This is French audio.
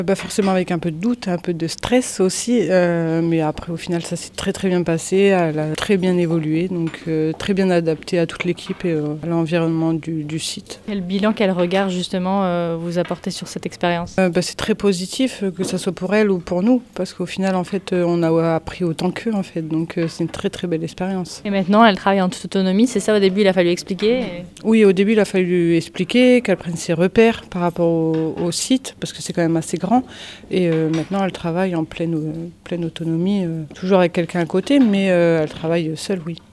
Forcément avec un peu de doute, un peu de stress aussi, mais après au final ça s'est très bien passé, elle a très bien évolué, donc très bien adaptée à toute l'équipe et à l'environnement du site. Quel bilan, quel regard justement vous apportez sur cette expérience? C'est très positif, que ça soit pour elle ou pour nous, parce qu'au final en fait on a appris autant qu'eux en fait, donc c'est une très belle expérience. Et maintenant, elle travaille en toute autonomie, c'est ça? Au début, il a fallu expliquer. Oui, au début il a fallu expliquer, qu'elle prenne ses repères par rapport au site, parce que c'est quand même assez grand. Et maintenant, elle travaille en pleine autonomie, toujours avec quelqu'un à côté, mais elle travaille seule, oui.